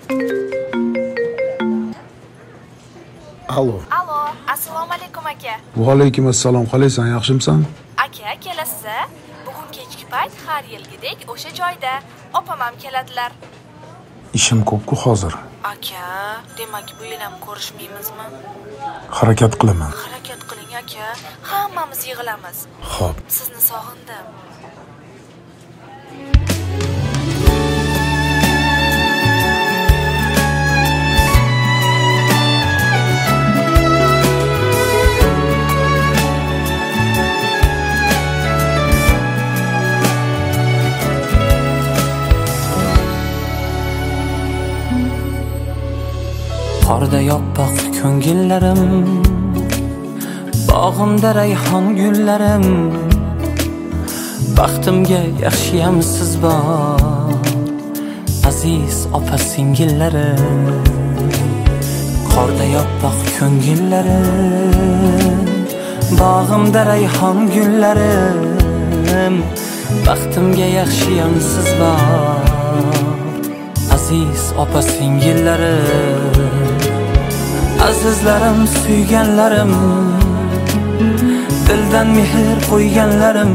Alo. Alo, assalomu alaykum aka. Va alaykum assalom. Qalaysan, yaxshimisan? Aka, kelasiz-a? Bugun kechki payt har yilgidek o'sha joyda opam ham keladilar. Ishim ko'p-ku hozir. Aka, demak bu yil ham ko'rishmaymizmi? Harakat qilaman. Harakat qiling aka, hammamiz yig'ilamiz. Xo'p. Sizni sog'indim. Qorda yoppoq ko'ngillarim, bog'imda rayhon gullarim, baxtimga yaxshiyam siz bor, aziz opa singillarim. Qorda yoppoq ko'ngillarim, bog'imda rayhon gullarim, baxtimga yaxshiyam siz bor, aziz opa singillarim. Azizlarim, suyganlarim, dildan mehr qo'yganlarim,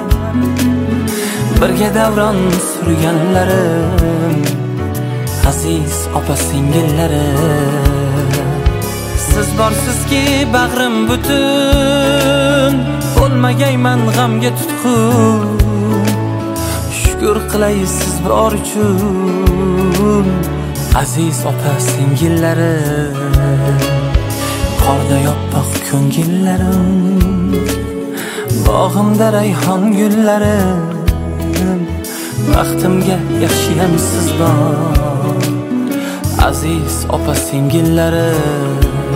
birga davron surganlarim, aziz opa singillarim. Siz borsizki bag'rim butun, bo'lmagayman g'amga tutqun. Shukr qilay siz bor uchun, aziz opa singillarim. Qorda yoppoq ko'ngillarim, bog'imda rayhon gullarim, baxtimga yaxshiyam siz bor, aziz opa singillarim.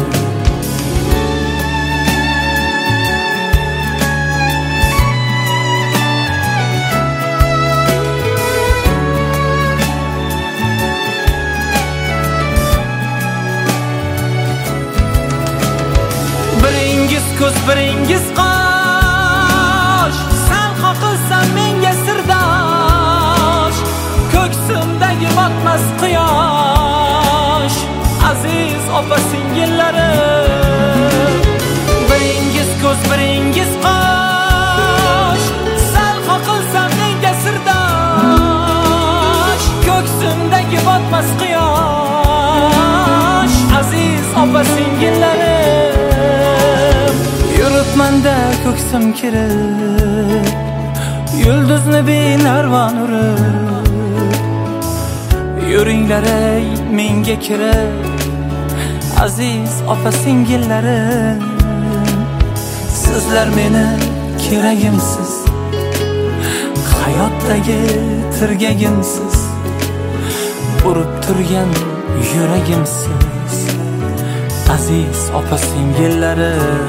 Ko'z biringiz qosh, sal qoqilsam menga sirdosh, ko'ksimdagi botmas quyosh, aziz opa singillarim. Biringiz ko'z biringiz qosh, sal qoqilsam menga sirdosh, ko'ksimdagi botmas quyosh, aziz opa singillarim. Yuribmanda ko'ksim kirib, yulduzni benarvon urib, yuringlar ey menga kirib, aziz opa singillarim. Sizlar meni keragimsiz, hayotdagi tirgagimsiz, urib turgan yuragimsiz, aziz opa singillarim.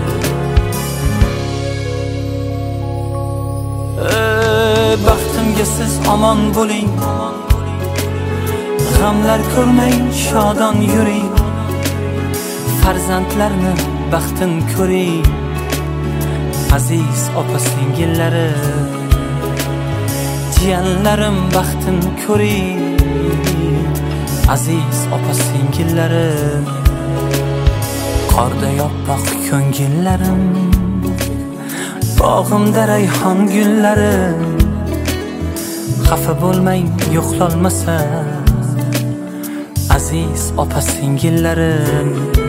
Baxtimga siz omon bo'ling, g'amlar ko'rmang, shodon yuring, farzandlarni baxtin ko'ring, aziz opa singillarim. Jiyanlarim baxtin ko'ring, aziz opa singillarim. Qorda yoppoq ko'ngillarim, bog'imda rayhon gullarim, xafa bo'lmang yo'qlolmasam, aziz opa singillarim.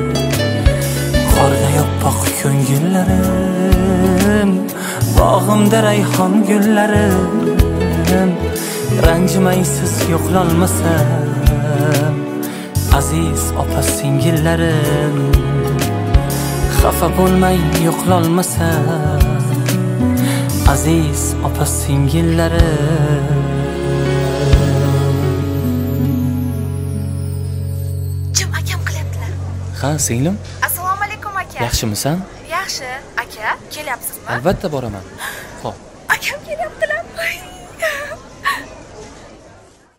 Qorda yoppoq ko'ngillarim, bog'imda rayhon gullarim, ranjimang siz yo'qlolmasam, aziz opa singillarim. Xafa bo'lmang yo'qlolmasam, aziz opa singillarim. Jim akam qilyaptilar. Ha, singlim? Assalomu alaykum aka. Yaxshimisan? Yaxshi, aka, kelyapsizmi? Albatta boraman. Xo'p. Akam kelyapti.